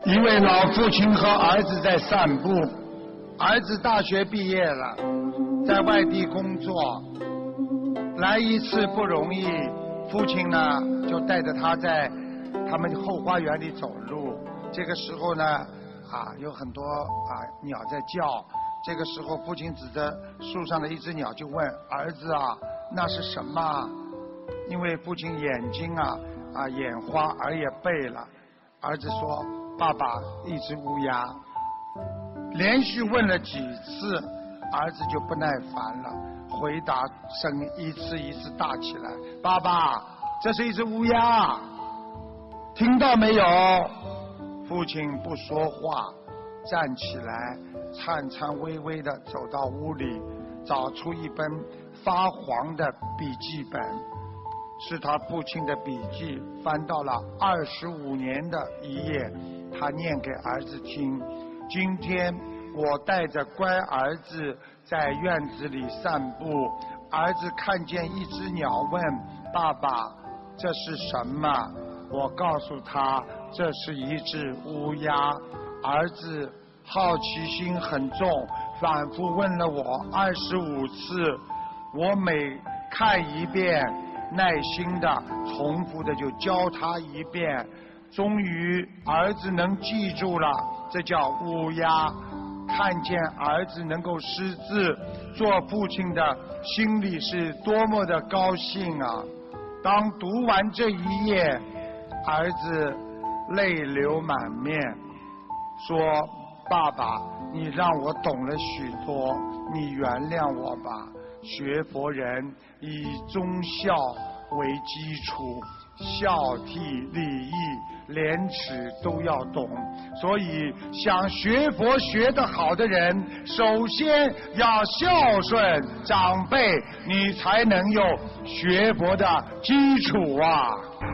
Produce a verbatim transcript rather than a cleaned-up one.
一位老父亲和儿子在散步，儿子大学毕业了，在外地工作，来一次不容易，父亲呢就带着他在他们后花园里走路。这个时候呢，啊，有很多啊鸟在叫。这个时候，父亲指着树上的一只鸟就问儿子啊，那是什么？因为父亲眼睛啊啊眼花，耳也背了。儿子说：“爸爸，一只乌鸦。”连续问了几次，儿子就不耐烦了，回答声一次一次大起来：“爸爸，这是一只乌鸦，听到没有？”父亲不说话，站起来，颤颤巍巍地走到屋里，找出一本发黄的笔记本，是他父亲的笔记，翻到了二十五年的一页，他念给儿子听：“今天我带着乖儿子在院子里散步，儿子看见一只鸟，问爸爸这是什么？我告诉他这是一只乌鸦。儿子好奇心很重，反复问了我二十五次，我每看一遍，耐心的重复的就教他一遍，终于儿子能记住了，这叫乌鸦。看见儿子能够识字，做父亲的心里是多么的高兴啊！当读完这一页，儿子泪流满面，说：“爸爸，你让我懂了许多，你原谅我吧。学佛人以忠孝为基础，孝悌礼义廉耻都要懂，所以想学佛学得好的人，首先要孝顺长辈，你才能有学佛的基础啊。”